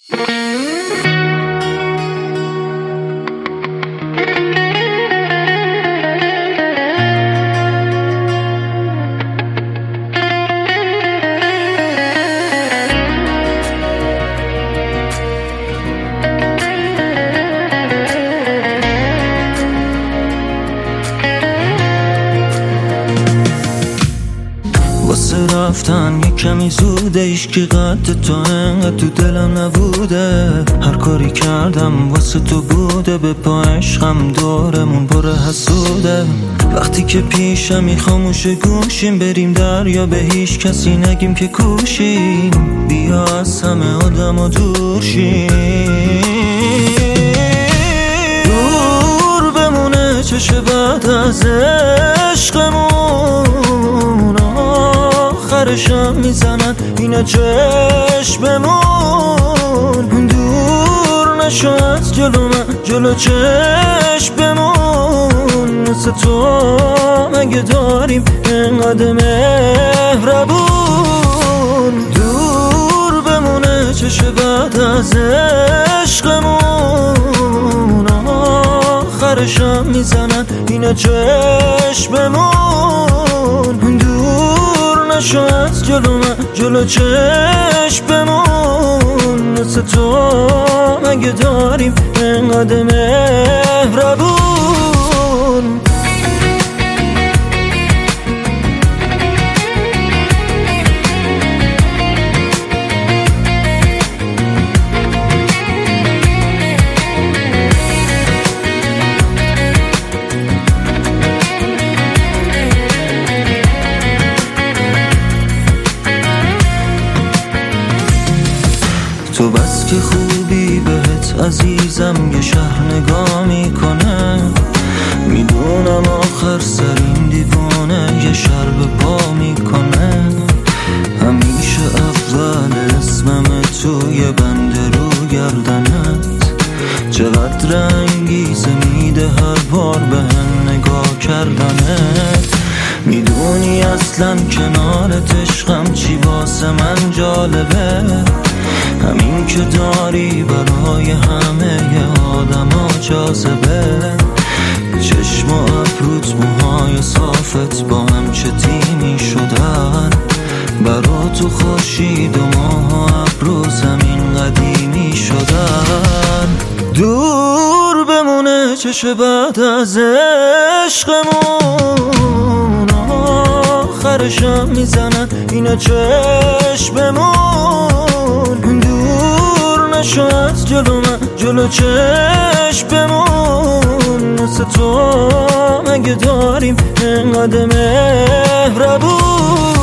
واسه رفتن یه کمی زوده، ایشکی قد تو انقدر تو دلم نبوده. هر کاری کردم واسه تو بوده، به پا عشقم دورمون پر حسوده. وقتی که پیشمی خاموش گوشیم، بریم دریا به هیچ کسی نگیم که کوشیم. بیا از همه آدم و دور شیم، دور بمونه چشه بعد از عشقمون. آخرشم میزنن اینا چشممون. دور نشو از جلو من، جلو چشممون. مثل تو مگه داریم اینقدر مهربون؟ دور بمونه چشه بعد از عشقمون. آخرشم میزنن اینا چشممون. دور نشو از جلو من، جلو چشممون. مثل تو مگه داریم اینقدر مهربون؟ تو بس که خوبی بهت عزیزم یه شهر نگاه میکنه. میدونم آخر سر این دیوانه یه شر به پا میکنه. همیشه اول اسمم توی بند رو گردنت. چقدر انگیزه میده هر بار به هم نگاه کردنت. میدونی اصلا کنارت عشقم چی واسه من جالبه. همین که داری برای همه آدم ها جاذبه. چشم و ابروت، موهای صافت با هم چه تیمی شدن. برا تو خورشید و ماه و ابرو زمین قدیمی شدن. دور بمونه چشه بعد از عشقمون. آخرشم میزنن اینا چشممون. دور نشو از جلو من، جلو چشممون. مثل تو مگه داریم اینقدر مهربون؟